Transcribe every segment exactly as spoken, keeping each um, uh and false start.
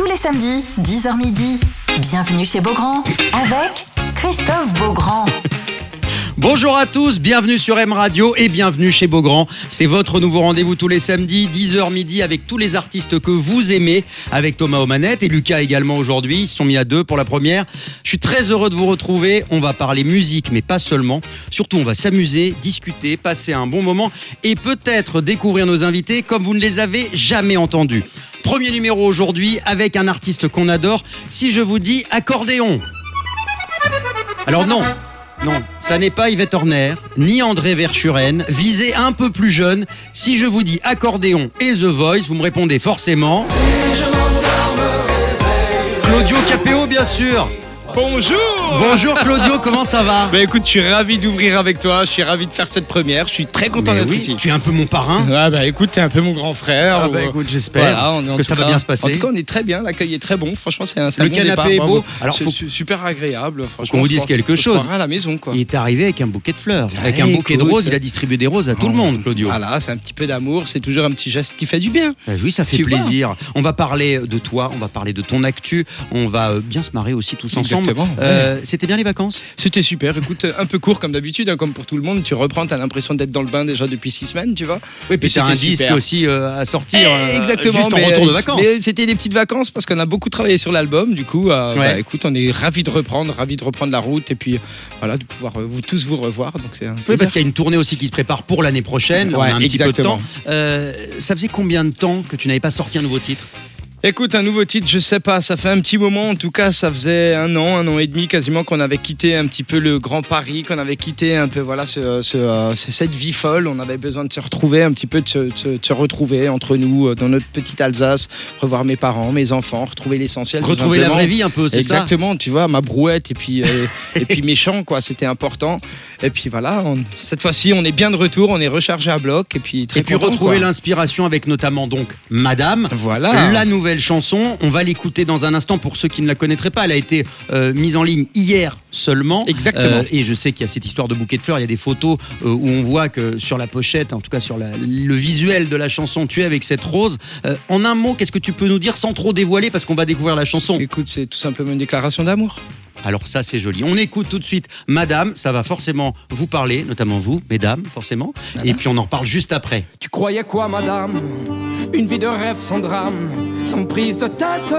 les samedis, dix heures midi. Bienvenue chez Beaugrand avec Christophe Beaugrand. Bonjour à tous, bienvenue sur M Radio et bienvenue chez Beaugrand. C'est votre nouveau rendez-vous tous les samedis, dix heures midi, avec tous les artistes que vous aimez, avec Thomas aux manettes et Lucas également aujourd'hui. Ils se sont mis à deux pour la première. Je suis très heureux de vous retrouver. On va parler musique, mais pas seulement. Surtout, on va s'amuser, discuter, passer un bon moment et peut-être découvrir nos invités comme vous ne les avez jamais entendus. Premier numéro aujourd'hui avec un artiste qu'on adore. Si je vous dis accordéon. Alors non. Non, ça n'est pas Yvette Horner, ni André Verschuren. Visez un peu plus jeune. Si je vous dis accordéon et The Voice, vous me répondez forcément... Si je Claudio Capéo, bien sûr. Bonjour. Bonjour Claudio, comment ça va? Bah écoute, je suis ravi d'ouvrir avec toi, je suis ravi de faire cette première, je suis très content Mais d'être oui, ici. Tu es un peu mon parrain. Ah bah écoute, t'es un peu mon grand frère. Ah ou... bah écoute, j'espère voilà, on est, que ça cas, va bien se passer. En tout cas, on est très bien, l'accueil est très bon, franchement c'est un, c'est Le un bon canapé départ, est bravo. beau. Alors c'est faut super agréable, franchement. Qu'on vous dise quelque chose. À la maison quoi. Il est arrivé avec un bouquet de fleurs, avec Ah, un bouquet écoute. de roses. Il a distribué des roses à tout Oh, le monde, Claudio. Voilà, c'est un petit peu d'amour, c'est toujours un petit geste qui fait du bien. Ah oui, ça fait Tu plaisir. On va parler de toi, on va parler de ton actu, on va euh, bien se marrer aussi tous ensemble. Exactement, Euh, C'était bien les vacances? C'était super, écoute, un peu court comme d'habitude, hein, comme pour tout le monde. Tu reprends, t'as l'impression d'être dans le bain déjà depuis six semaines, tu vois. Oui, puis c'est un c'était disque super. aussi euh, à sortir Eh, euh, exactement, juste en mais, retour de vacances. mais c'était des petites vacances parce qu'on a beaucoup travaillé sur l'album. Du coup, euh, Ouais. bah, écoute, on est ravis de reprendre, ravis de reprendre la route et puis voilà, de pouvoir euh, vous tous vous revoir. Donc c'est un Oui, plaisir. parce qu'il y a une tournée aussi qui se prépare pour l'année prochaine. On Ouais, a un petit peu de exactement. temps. Euh, ça faisait combien de temps que tu n'avais pas sorti un nouveau titre? Écoute, un nouveau titre, je sais pas, ça fait un petit moment, en tout cas ça faisait un an, un an et demi quasiment qu'on avait quitté un petit peu le Grand Paris, qu'on avait quitté un peu voilà ce, ce, euh, cette vie folle, on avait besoin de se retrouver, un petit peu de se, de se, de se retrouver entre nous euh, dans notre petite Alsace, revoir mes parents, mes enfants, retrouver l'essentiel. tout Retrouver la simplement. vraie vie un peu, c'est ça? Exactement, tu vois, ma brouette et puis, euh, et puis mes chants, quoi, c'était important. Et puis voilà, on- cette fois-ci on est bien de retour, on est rechargé à bloc et puis très Et puis content, retrouver quoi. l'inspiration avec notamment donc Madame, Voilà. la nouvelle chanson. On va l'écouter dans un instant pour ceux qui ne la connaîtraient pas. Elle a été euh, mise en ligne hier seulement. Exactement. Euh, et je sais qu'il y a cette histoire de bouquet de fleurs. Il y a des photos euh, où on voit que sur la pochette, en tout cas sur la- le visuel de la chanson, tu es avec cette rose. Euh, en un mot, qu'est-ce que tu peux nous dire sans trop dévoiler parce qu'on va découvrir la chanson? Écoute, c'est tout simplement une déclaration d'amour. Alors ça, c'est joli. On écoute tout de suite Madame. Ça va forcément vous parler, notamment vous, mesdames, forcément. Et puis on en reparle juste après. Tu croyais quoi, madame? Une vie de rêve sans drame, sans prise de tête.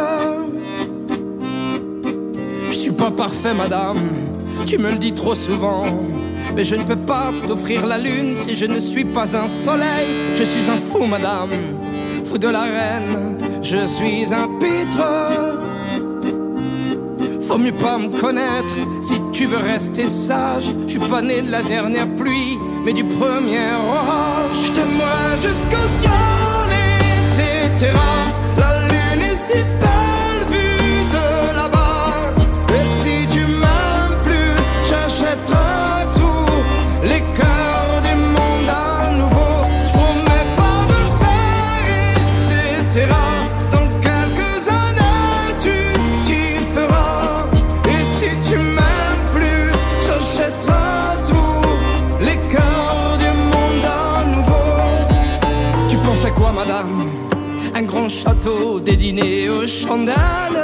Je suis pas parfait, madame, tu me le dis trop souvent. Mais je ne peux pas t'offrir la lune si je ne suis pas un soleil. Je suis un fou, madame, fou de la reine. Je suis un pitre. Faut mieux pas me connaître si tu veux rester sage. Je suis pas né de la dernière pluie, mais du premier orage. Je t'aimerai jusqu'au ciel, et cetera. La lune est si belle vue de là-bas. Et si tu m'aimes plus, j'achèterai tout, les cœurs du monde à nouveau. Je promets pas de le faire, et cetera. Dans quelques années, tu t'y feras. Et si tu m'aimes plus, j'achèterai tout, les cœurs du monde à nouveau. Tu pensais quoi, madame? Un grand château, des dîners aux chandelles.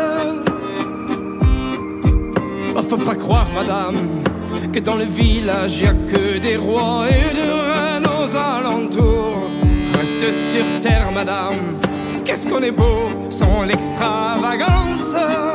Oh, faut pas croire, madame, que dans le village y a que des rois et des reines aux alentours. Reste sur terre, madame, qu'est-ce qu'on est beau sans l'extravagance.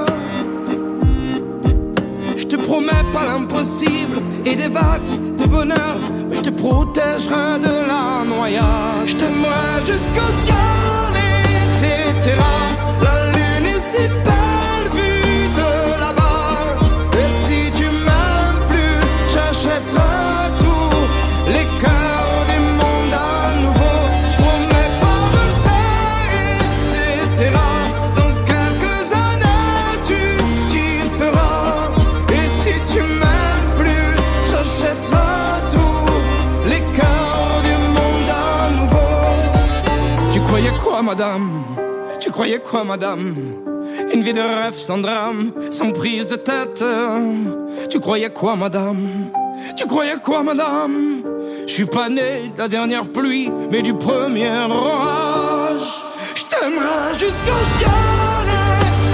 Je te promets pas l'impossible et des vagues de bonheur, mais je te protégerai de la noyade. Je t'aimerai jusqu'au ciel, et cetera. La lune est si belle vue de là-bas. Et si tu m'aimes plus, j'achèterai tout, les cœurs du monde à nouveau. Je promets pas de le faire, et cetera. Dans quelques années, tu t'y feras. Et si tu m'aimes plus, j'achèterai tout, les cœurs du monde à nouveau. Tu croyais quoi, madame? Tu croyais quoi, madame? Une vie de rêve sans drame, sans prise de tête. Tu croyais quoi, madame? Tu croyais quoi, madame? Je suis pas né de la dernière pluie, mais du premier orage. Je t'aimerai jusqu'au ciel,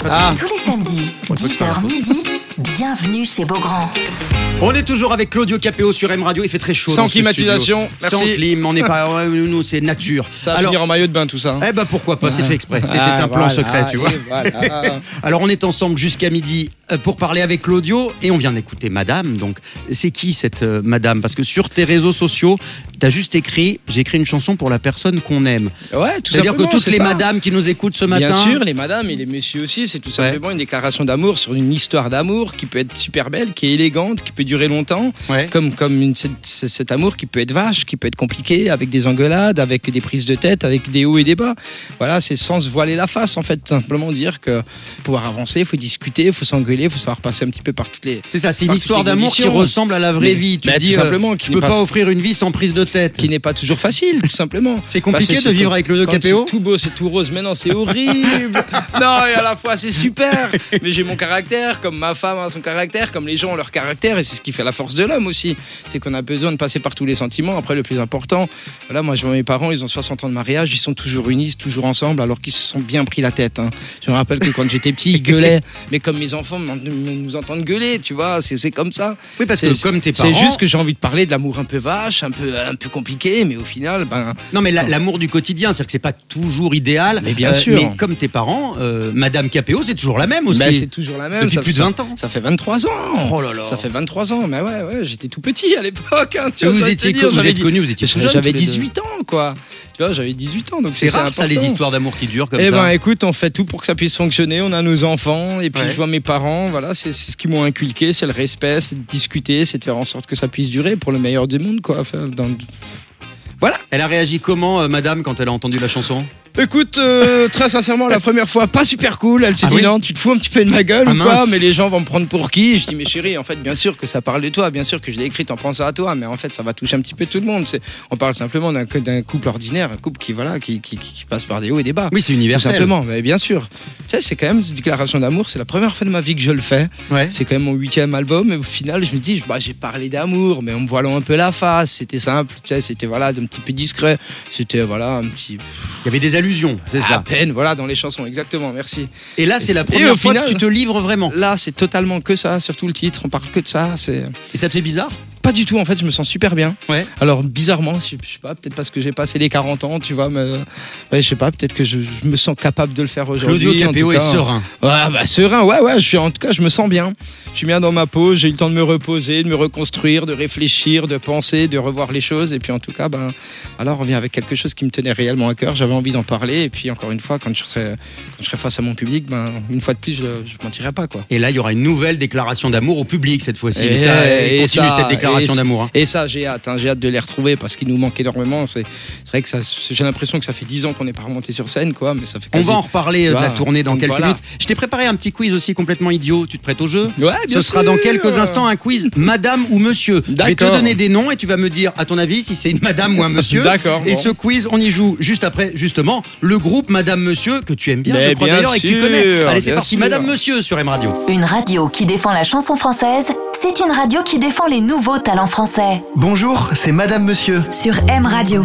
Ah. Tous les samedis, dix heures midi, bienvenue chez Beaugrand. On est toujours avec Claudio Capéo sur M Radio. Il fait très chaud. Sans dans ce climatisation. studio. Sans Merci. clim. On n'est pas. ouais, Nous, c'est nature. Ça va Alors, finir en maillot de bain tout ça. hein. eh ben pourquoi pas, c'est fait exprès. C'était Ah, un plan voilà, secret, tu vois. et voilà. Alors on est ensemble jusqu'à midi euh, pour parler avec Claudio et on vient d'écouter Madame. Donc c'est qui cette euh, Madame? Parce que sur tes réseaux sociaux, t'as juste écrit j'ai écrit une chanson pour la personne qu'on aime. Ouais, tout C'est-à-dire que simplement, toutes c'est les ça. madames qui nous écoutent ce matin. Bien sûr, les madames et les messieurs aussi, c'est tout simplement une déclaration d'amour sur une histoire d'amour qui peut être super belle, qui est élégante, qui peut durer longtemps, Ouais. comme, comme une, cet, cet amour qui peut être vache, qui peut être compliqué, avec des engueulades, avec des prises de tête, avec des hauts et des bas. Voilà, c'est sans se voiler la face en fait, simplement dire que pour pouvoir avancer, il faut discuter, il faut s'engueuler, il faut savoir passer un petit peu par toutes les... C'est ça, c'est une Par histoire toutes les d'amour qui conditions. ressemble à la vraie Mais- vie. Tu bah, te dis, tout euh, simplement, qui je n'est peux pas- pas offrir une vie sans prise de tête. qui n'est pas toujours facile, tout simplement. C'est compliqué Parce que de c'est- vivre avec le quand Capéo. c'est tout beau, c'est tout rose. Mais non, c'est horrible. Non, et à la fois, c'est super. Mais j'ai mon caractère, comme ma femme a son caractère, comme les gens ont leur caractère. Et c'est ce qui fait la force de l'homme aussi. C'est qu'on a besoin de passer par tous les sentiments. Après, le plus important, voilà, moi, je vois mes parents, ils ont soixante ans de mariage, ils sont toujours unis, toujours ensemble, alors qu'ils se sont bien pris la tête. hein. Je me rappelle que quand j'étais petit, ils gueulaient. Mais comme mes enfants m'en- nous entendent gueuler, tu vois, c'est c'est comme ça. Oui, parce C'est- que comme tes parents. C'est juste que j'ai envie de parler de l'amour un peu vache, un peu, un peu compliqué, mais au final, ben, Non, mais la- l'amour du quotidien, c'est-à-dire que c'est pas toujours idéal. Mais bien sûr. Mais comme tes parents, euh, Madame Capéo, c'est toujours la même aussi. ben, c'est toujours la même. Depuis ça, plus de ça- vingt ans. Ça fait vingt-trois ans. Oh là là. Ça fait vingt-trois ans. Mais ouais, ouais, j'étais tout petit à l'époque. hein, tu vois, Vous je dois étiez te dire, vous j'avais êtes dit- connus, vous étiez tout jeunes, J'avais tous les deux. dix-huit ans, quoi. Tu vois, j'avais dix-huit ans. Donc C'est rare ça, les important. histoires d'amour qui durent comme Eh ça. ben, écoute, on fait tout pour que ça puisse fonctionner. On a nos enfants, et puis Ouais. je vois mes parents. Voilà, c'est c'est ce qu'ils m'ont inculqué, c'est le respect, c'est de discuter, c'est de faire en sorte que ça puisse durer pour le meilleur du monde, quoi. Enfin, dans le- Voilà. Elle a réagi comment, euh, Madame, quand elle a entendu la chanson? Écoute, euh, très sincèrement, la première fois, pas super cool. Elle s'est Ah dit oui non, tu te fous un petit peu de ma gueule Ah ou quoi? mince. Mais les gens vont me prendre pour qui? Je dis mais chérie, en fait, bien sûr que ça parle de toi, bien sûr que je l'ai écrite en pensant à toi, mais en fait, ça va toucher un petit peu tout le monde. C'est- On parle simplement d'un d'un couple ordinaire, un couple qui voilà, qui, qui, qui passe par des hauts et des bas. Oui, c'est Tout universel. simplement, mais bien sûr. Tu sais, c'est quand même une déclaration d'amour. C'est la première fois de ma vie que je le fais. Ouais. C'est quand même mon huitième album. Et au final, je me dis, bah, j'ai parlé d'amour, mais en me voilant un peu la face. C'était simple. Tu sais, c'était voilà, un petit peu discret. C'était voilà, un petit. Il y avait des allusions, c'est À ça. peine, voilà, dans les chansons, exactement. Merci. Et là, c'est la Et première au fois final- que tu te livres vraiment. Là, c'est totalement que ça, surtout le titre. On parle que de ça. C'est Et ça te fait bizarre? pas du tout. En fait, je me sens super bien. Ouais. Alors bizarrement, je je sais pas, peut-être parce que j'ai passé les quarante ans, tu vois, mais ouais, je sais pas, peut-être que je, je me sens capable de le faire aujourd'hui. Claudio en Capéo tout est cas. serein. Ouais, bah serein, ouais, ouais, je suis, en tout cas, je me sens bien. Je suis bien dans ma peau, j'ai eu le temps de me reposer, de me reconstruire, de réfléchir, de penser, de revoir les choses. Et puis en tout cas, ben, alors on revient avec quelque chose qui me tenait réellement à cœur. J'avais envie d'en parler. Et puis encore une fois, quand je serai, quand je serai face à mon public, ben, une fois de plus, je, je mentirai pas, quoi. Et là, il y aura une nouvelle déclaration d'amour au public cette fois-ci. Et- Et ça, et continue ça, cette déclaration et- d'amour. hein. Et ça, j'ai hâte, hein, j'ai hâte de les retrouver parce qu'ils nous manquent énormément. C'est c'est vrai que ça, j'ai l'impression que ça fait dix ans qu'on n'est pas remonté sur scène, quoi. Mais ça fait On quasi... va en reparler tu euh, de la vois, tournée dans donc quelques voilà. minutes. Je t'ai préparé un petit quiz aussi complètement idiot. Tu te prêtes au jeu? Ouais, bien Ce sera sûr. dans quelques instants un quiz Madame ou Monsieur. Je vais te D'accord. donner des noms et tu vas me dire, à ton avis, si c'est une Madame ou un Monsieur. D'accord, Et bon. ce quiz, on y joue juste après, justement, le groupe Madame Monsieur que tu aimes bien, Mais je crois bien d'ailleurs, et que tu sûr, connais. Allez, c'est bien parti. sûr. Madame Monsieur sur M Radio. Une radio qui défend la chanson française, c'est une radio qui défend les nouveaux talents français. Bonjour, c'est Madame Monsieur. Sur M Radio.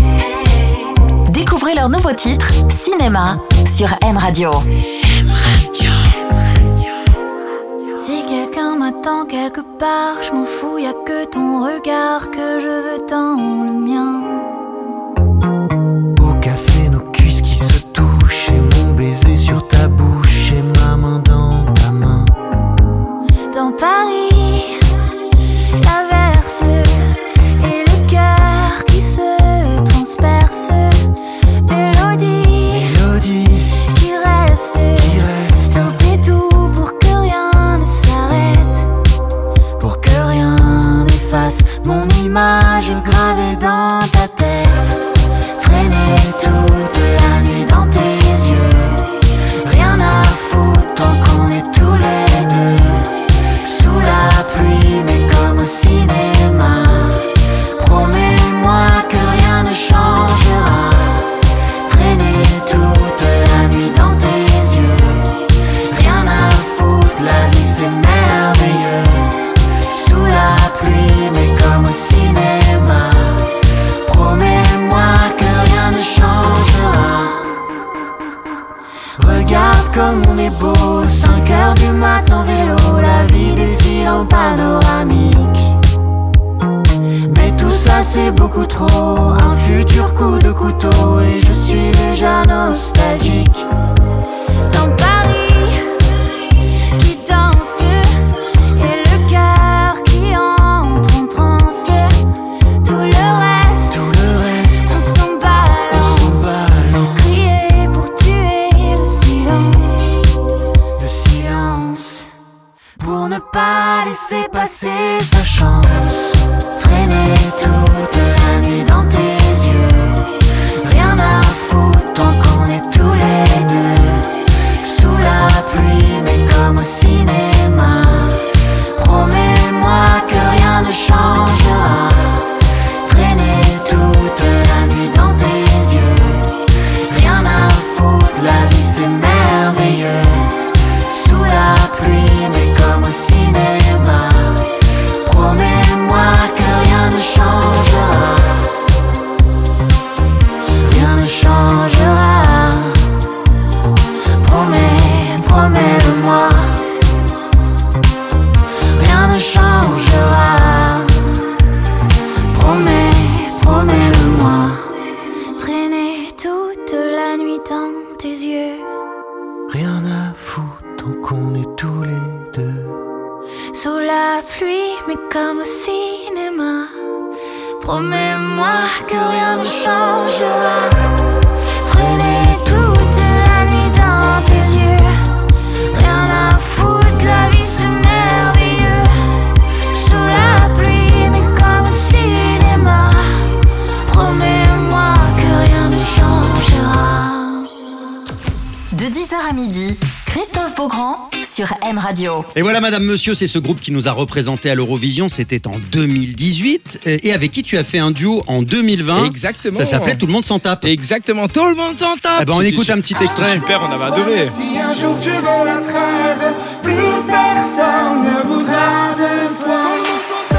Découvrez leurs nouveaux titres, cinéma, sur M Radio. M Radio. Si quelqu'un m'attend quelque part, je m'en fous, y a que ton regard que je veux tant le mien. Au café, nos cuisses qui se touchent, et mon baiser sur ta bouche, et ma main dans ta main. Dans Paris, l'averse et le cœur qui se transperce. Mélodie Mélodie qui reste, qui reste, tout et tout pour que rien ne s'arrête, pour que rien n'efface mon image gravée dans ta beau, cinq heures du matin en vélo, la vie défile en panoramique. Mais tout ça c'est beaucoup trop, un futur coup de couteau et je suis déjà nostalgique. Dans Paris qui danse et le cœur qui entre en transe, tout le reste, Tout le reste, on s'en on balance. s'en balance. Crier pour tuer le silence, le silence, pour ne pas laisser passer sa chance. Traîner toute la nuit dans tes yeux, rien à foutre tant qu'on est tous les deux. Sous la pluie mais comme au cinéma, promets-moi que rien ne changera. Traîner toute la nuit dans tes yeux, rien à foutre, la vie c'est merveilleux. Sous la pluie mais comme au cinéma, promets-moi que rien ne changera. Rien ne changera. Promets, promets-le-moi. Rien ne changera. Promets, promets-le-moi. Traîner toute la nuit dans tes yeux, Rien à foutre tant qu'on est tous les deux. sous la pluie mais comme au cinéma, promets-moi que rien ne changera. Traîner toute la nuit dans tes yeux, rien à foutre, la vie c'est merveilleux. Sous la pluie mais comme au cinéma, promets-moi que rien ne changera. De dix heures à midi, Christophe Beaugrand sur M Radio. Et voilà, Madame Monsieur, c'est ce groupe qui nous a représenté à l'Eurovision. C'était en deux mille dix-huit et avec qui tu as fait un duo en deux mille vingt. Exactement. Ça s'appelait Tout le monde s'en tape. Exactement, tout le monde s'en tape. Eh ben, on C'était écoute un petit su- extrait. C'était super, on avait adoré. Si un jour tu veux la trêve, plus personne ne voudra de toi. Tout le monde s'entend.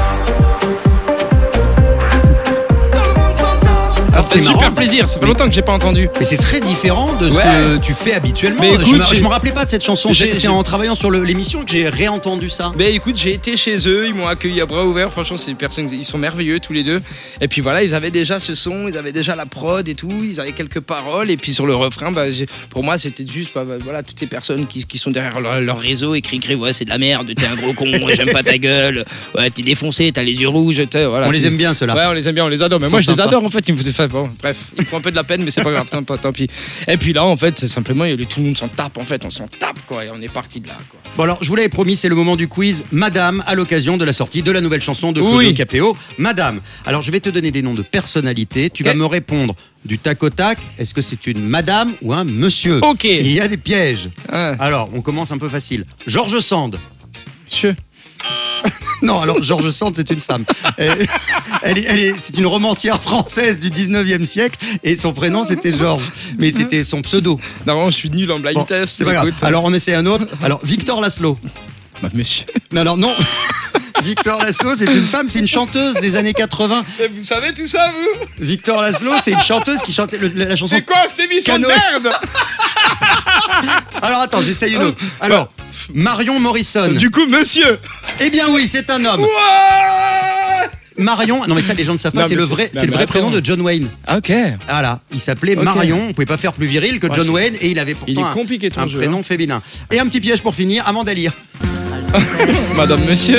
Tout le monde s'entend. Ça fait c'est super marrant. plaisir, ça fait Oui. longtemps que j'ai pas entendu. Mais c'est très différent de ce Ouais. que tu fais habituellement. Mais écoute, je, me, j'ai- je me rappelais pas de cette chanson. j'ai- C'est c'est j'ai- en travaillant sur le- l'émission que j'ai réentendu ça. Ben écoute, j'ai été chez eux, ils m'ont accueilli à bras ouverts. Franchement, c'est des personnes, ils sont merveilleux tous les deux. Et puis voilà, ils avaient déjà ce son, ils avaient déjà la prod et tout, ils avaient quelques paroles. Et puis sur le refrain, bah, j'ai- pour moi, c'était juste, bah, bah, voilà, toutes ces personnes qui, qui sont derrière leur, leur réseau et crient, crient, ouais, c'est de la merde, t'es un gros con, j'aime pas ta gueule, ouais, t'es défoncé, t'as les yeux rouges, t'es- voilà. On les aime bien, ceux-là. Ouais, on les aime bien, on les adore. Mais Ils moi, sont je les sympas. adore en fait. Ils me faisaient faire. Bon, bref, ils me font un peu de la peine, mais c'est pas grave, tant, tant pis. Et puis là, en fait, c'est simplement, il y a eu- tout le monde s'en tape en fait, on s'en tape quoi, et on est parti de là quoi. Bon alors, je vous l'avais promis, c'est le moment du quiz. Madame, à l'occasion de la sortie de la nouvelle chanson de Claudio Oui. Capéo. Madame, alors je vais te donner des noms de personnalités. Tu Ok. vas me répondre du tac au tac. Est-ce que c'est une madame ou un monsieur? Ok. Il y a des pièges. Ah, Alors, on commence un peu facile. Georges Sand. monsieur. Non, alors Georges Sand, c'est une femme. Elle, elle est, elle est- c'est une romancière française du dix-neuvième siècle et son prénom c'était Georges, mais c'était son pseudo. Non, je suis nul en blind Bon, test. c'est pas grave. écoute. Alors on essaie un autre. Alors Victor Laszlo. Bah, monsieur. Non, alors non. Victor Laszlo, c'est une femme, c'est une chanteuse des années quatre-vingts. Et vous savez tout ça, vous? Victor Laszlo, c'est une chanteuse qui chantait le- la, la chanson. C'est quoi cette émission de Canoë. merde? Alors attends, j'essaye une autre. Alors, Marion Morrison. Du coup, monsieur. Eh bien oui, c'est un homme. Ouah. Marion, non mais ça les gens ne savent pas, Non, c'est mais le c'est- vrai, non, c'est le mais vrai attends. prénom de John Wayne. Ah, ok. Voilà, il s'appelait Ok. Marion, on pouvait pas faire plus viril que Ouais, John c'est- Wayne et il avait Il pourtant est compliqué ton un, un jeu. prénom féminin. Et un petit piège pour finir, Amanda Lear. hein. Madame, monsieur.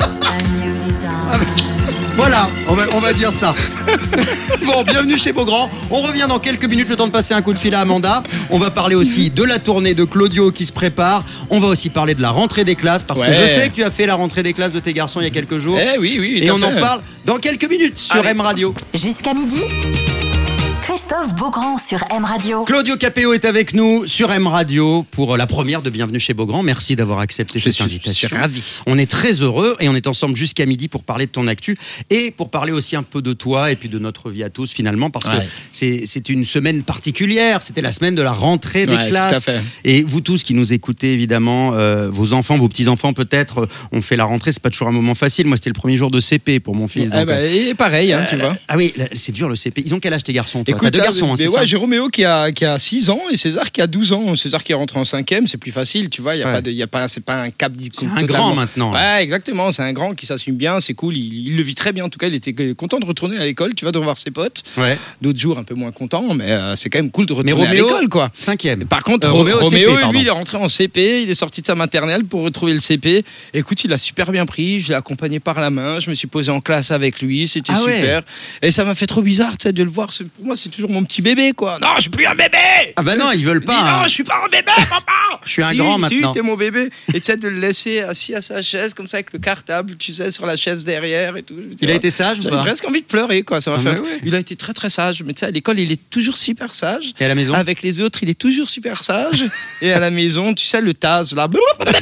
Voilà, on va, on va dire ça. Bon, bienvenue chez Beaugrand. On revient dans quelques minutes, le temps de passer un coup de fil à Amanda. On va parler aussi de la tournée de Claudio qui se prépare. On va aussi parler de la rentrée des classes parce que Ouais. je sais que tu as fait la rentrée des classes de tes garçons il y a quelques jours. Eh oui, oui. Et tout à on en fait. parle dans quelques minutes sur Allez. M Radio. Jusqu'à midi, Christophe Beaugrand sur M Radio. Claudio Capéo est avec nous sur M Radio pour la première de Bienvenue chez Beaugrand. Merci d'avoir accepté Je cette suis, je invitation. suis ravi. On est très heureux et on est ensemble jusqu'à midi pour parler de ton actu et pour parler aussi un peu de toi et puis de notre vie à tous finalement parce que Ouais. c'est, c'est une semaine particulière. C'était la semaine de la rentrée des Ouais, classes. tout à fait. Et vous tous qui nous écoutez évidemment, euh, vos enfants, vos petits-enfants peut-être, euh, ont fait la rentrée. C'est pas toujours un moment facile. Moi c'était le premier jour de C P pour mon fils. Eh donc, ben, et pareil, hein, tu vois. ah oui, là, c'est dur le C P. Ils ont quel âge tes garçons toi t'as deux garçons, hein, mais c'est ouais, ça j'ai Roméo qui a, qui a six ans et César qui a douze ans. César qui est rentré en cinquième, c'est plus facile, tu vois. Y a Ouais. pas de, y a pas, c'est pas un cap. C'est un grand maintenant. Ouais, exactement. C'est un grand qui s'assume bien, c'est cool. Il, il le vit très bien. En tout cas, il était content de retourner à l'école. Tu vas de revoir ses potes. Ouais. D'autres jours un peu moins content, mais euh, c'est quand même cool de retourner Mais Roméo, à l'école, quoi. Cinquième. Par contre, Euh, Ro- Roméo, Roméo, C P, pardon. lui, il est rentré en C P, il est sorti de sa maternelle pour retrouver le C P. Écoute, il a super bien pris, je l'ai accompagné par la main, je me suis posé en classe avec lui, c'était Ah ouais. super. Et ça m'a fait trop bizarre, tu sais, de le voir. C'est- Pour moi, c'est toujours mon petit bébé, quoi. Non, je suis plus un bébé. Ah bah non, ils veulent Dis pas. non, hein. je suis pas un bébé, papa. Je suis un Si, grand si, maintenant. t'es mon bébé. Et tu sais, de le laisser assis à sa chaise, comme ça, avec le cartable, tu sais, sur la chaise derrière et tout. Je me dis, Il a oh, été sage ou J'avais pas presque envie de pleurer, quoi. Ça m'a Ah fait. bah ouais. Il a été très très sage. Mais tu sais, à l'école, il est toujours super sage. Et à la maison Avec les autres, il est toujours super sage. Et à la maison, tu sais, le Taz, là,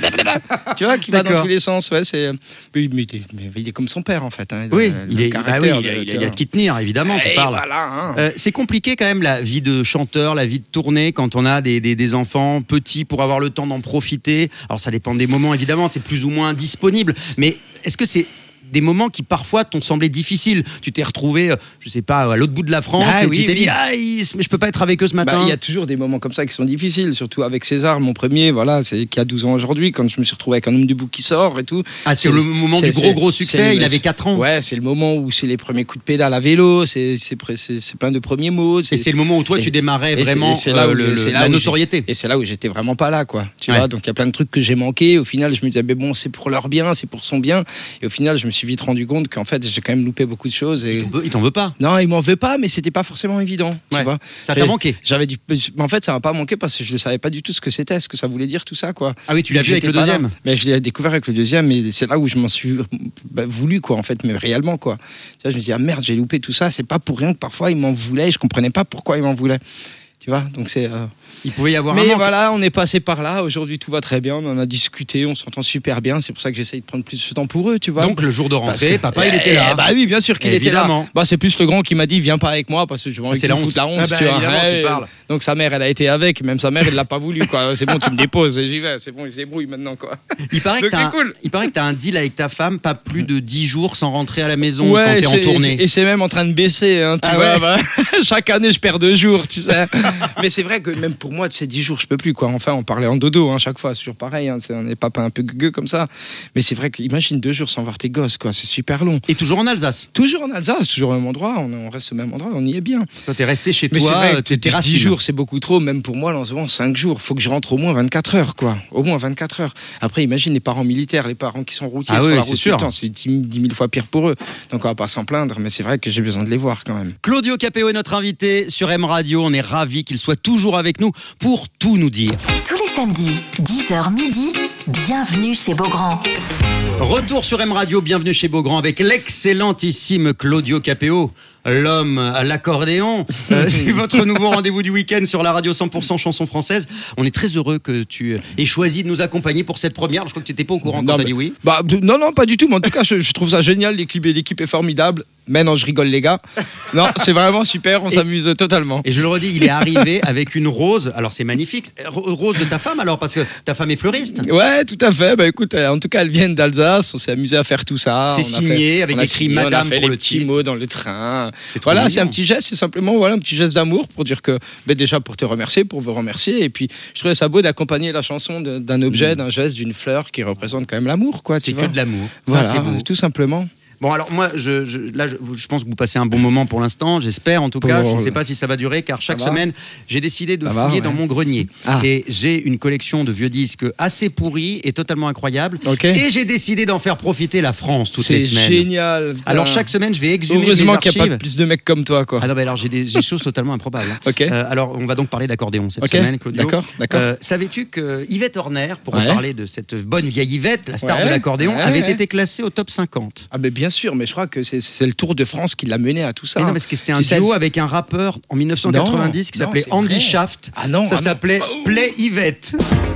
tu vois, qui va dans D'accord. tous les sens. Ouais, c'est. Mais, mais- mais il est comme son père, en fait. Hein. Oui, Le- il le est, ah oui, caractère il, a, de- il a- il a de qui tenir, évidemment, tu Et parles. voilà, hein. Euh, c'est compliqué quand même la vie de chanteur, la vie de tournée quand on a des, des, des enfants petits pour avoir le temps d'en profiter. Alors ça dépend des moments évidemment, tu es plus ou moins disponible, mais est-ce que c'est des moments qui parfois t'ont semblé difficiles? Tu t'es retrouvé, euh, je sais pas, à l'autre bout de la France Ah et oui, tu t'es oui. dit ah il- mais je peux pas être avec eux ce Bah, matin. il y a toujours des moments comme ça qui sont difficiles, surtout avec César, mon premier, voilà, c'est qui a douze ans aujourd'hui, quand je me suis retrouvé avec un nombre de bouts qui sort et tout. Ah, c'est le moment c'est- du gros c'est- gros c'est succès, le- il avait quatre ans. Ouais, c'est le moment où c'est les premiers coups de pédale à vélo, c'est c'est pré- c'est- c'est plein de premiers mots. Et c'est le moment où toi et- tu démarrais et c'est- vraiment et c'est là euh, où- le- c'est le- là la où notoriété. Et c'est là où j'étais vraiment pas là, quoi. Tu Ouais. vois, donc il y a plein de trucs que j'ai manqué. Au final, je me disais, mais bon, c'est pour leur bien, c'est pour son bien. Et au final, je me suis vite rendu compte qu'en fait, j'ai quand même loupé beaucoup de choses. Et... Il t'en veut- Il t'en veut pas. Non, il m'en veut pas, mais c'était pas forcément évident. Ouais. Tu vois. Ça t'a Et manqué. J'avais du... En fait, ça m'a pas manqué parce que je ne savais pas du tout ce que c'était, ce que ça voulait dire, tout ça, quoi. Ah oui, tu l'as Donc, vu avec j'étais le pas là. deuxième. Mais je l'ai découvert avec le deuxième, et c'est là où je m'en suis bah, voulu, quoi, en fait, mais réellement, quoi. Tu vois, je me dis, ah merde, j'ai loupé tout ça, c'est pas pour rien que parfois il m'en voulait, je comprenais pas pourquoi il m'en voulait. Tu vois, donc c'est. euh, Il pouvait y avoir un Mais manque. voilà, on est passé par là. Aujourd'hui, tout va très bien. On en a discuté, on s'entend super bien. C'est pour ça que j'essaye de prendre plus de temps pour eux, tu vois. Donc le jour de Parce rentrée, que- papa il Eh, était là. Bah oui, bien sûr qu'il était Évidemment. là. Bah c'est plus le grand qui m'a dit viens pas avec moi parce que je vais Ah, c'est la honte. la honte, Ah bah, tu vois. évidemment, tu Ouais, parles. Donc sa mère, elle a été avec. Même sa mère, elle l'a pas voulu, quoi. C'est bon, tu me déposes, j'y vais. C'est bon, il se débrouille maintenant, quoi. Il paraît, que Donc t'as c'est un, cool. il paraît que t'as un deal avec ta femme, pas plus de dix jours sans rentrer à la maison quand t'es en c'est- tournée. et c'est même en train de baisser, hein, tu Ah vois. ouais. bah, chaque année, je perds deux jours, tu sais. Mais c'est vrai que même pour moi, ces dix jours, je peux plus, quoi. Enfin, on parlait en dodo, hein, chaque fois, c'est toujours pareil. Hein, c'est, on n'est pas un peu gueux comme ça. Mais c'est vrai que, imagine deux jours sans voir tes gosses, quoi. C'est super long. Et toujours en Alsace. Toujours en Alsace, toujours au même endroit. On, on reste au même endroit, on y est bien. Toi, t'es resté chez Mais c'est toi, vrai euh, que t'es racine. dix jours, c'est beaucoup trop, même pour moi, là, en ce moment, cinq jours. Faut que je rentre au moins vingt-quatre heures, quoi. Au moins vingt-quatre heures. Après, imagine les parents militaires, les parents qui sont routiers Ah sur oui, la c'est route sûr. tout le temps. C'est dix mille fois pire pour eux. Donc, on va pas s'en plaindre, mais c'est vrai que j'ai besoin de les voir quand même. Claudio Capéo est notre invité sur M Radio. On est ravis qu'il soit toujours avec nous pour tout nous dire. Tous les samedis, dix heures midi, bienvenue chez Beaugrand. Retour sur M Radio, bienvenue chez Beaugrand avec l'excellentissime Claudio Capéo, l'homme à l'accordéon. Euh, c'est votre nouveau rendez-vous du week-end sur la radio cent pour cent chanson française. On est très heureux que tu aies choisi de nous accompagner pour cette première. Je crois que tu n'étais pas au courant quand Non, tu as mais- dit oui. Bah, de- non, non, pas du tout. Mais en tout cas, je, je trouve ça génial. L'équipe, l'équipe est formidable. Mais non, je rigole, les gars. Non, c'est vraiment super. On Et- s'amuse totalement. Et je le redis, il est arrivé avec une rose. Alors c'est magnifique. Ro- Rose de ta femme alors, parce que ta femme est fleuriste. Ouais, tout à fait. Bah écoute, euh, en tout cas, elles viennent d'Alsace. On s'est amusé à faire tout ça. C'est On a signé, fait- avec on a écrit signé, Madame On a fait pour les le petits titre. mots dans le train. C'est trop Voilà, c'est un mignon. petit geste. C'est simplement voilà un petit geste d'amour pour dire que, bah, déjà pour te remercier, pour vous remercier. Et puis, je trouvais ça beau d'accompagner la chanson de- d'un objet, d'un geste, d'une fleur qui représente quand même l'amour, quoi. C'est Tu que vois. de l'amour. Ça, Voilà, c'est beau. tout simplement. Bon alors moi, je, je- là, je, je pense que vous passez un bon moment pour l'instant, j'espère en tout cas. Bon, Je ne sais ouais. pas si ça va durer, car chaque Ça va. semaine, j'ai décidé de Ça fouiller va, dans ouais. mon grenier. Ah. Et j'ai une collection de vieux disques assez pourris et totalement incroyables. Ok. Et j'ai décidé d'en faire profiter la France toutes les C'est semaines. génial. putain. Alors chaque semaine, je vais exhumer Heureusement des qu'il n'y a archives. pas plus de mecs comme toi, quoi. Ah non, mais alors j'ai des, j'ai des choses totalement improbables. hein. Ok. Euh, alors on va donc parler d'accordéon cette Ok. semaine, Claudio. D'accord, d'accord. Euh, savais-tu que Yvette Horner, pour Ouais. parler de cette bonne vieille Yvette, la star Ouais, de l'accordéon, ouais, avait ouais. été classée au top cinquante. Ah, mais bien sûr, mais je crois que c'est, c'est le Tour de France qui l'a mené à tout ça. Mais non, hein. parce que c'était un Tu sais, duo avec un rappeur en mille neuf cent quatre-vingt-dix qui Non, s'appelait c'est Andy vrai. Shaft. Ah non, Ça ah non. s'appelait Oh. Play Yvette.